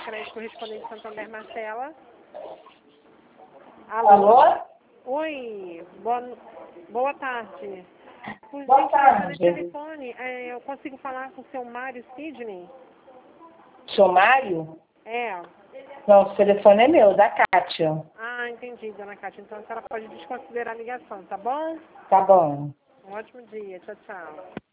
crédito correspondente Santander Marcela. Alô? Oi, boa tarde. Por Boa tarde. no telefone, eu consigo falar com o seu Mário Sidney? Seu Mário? É. Não, o telefone é meu, da Kátia. Ah, entendi, dona Cátia. Então a senhora pode desconsiderar a ligação, tá bom? Tá bom. Um ótimo dia. Tchau, tchau.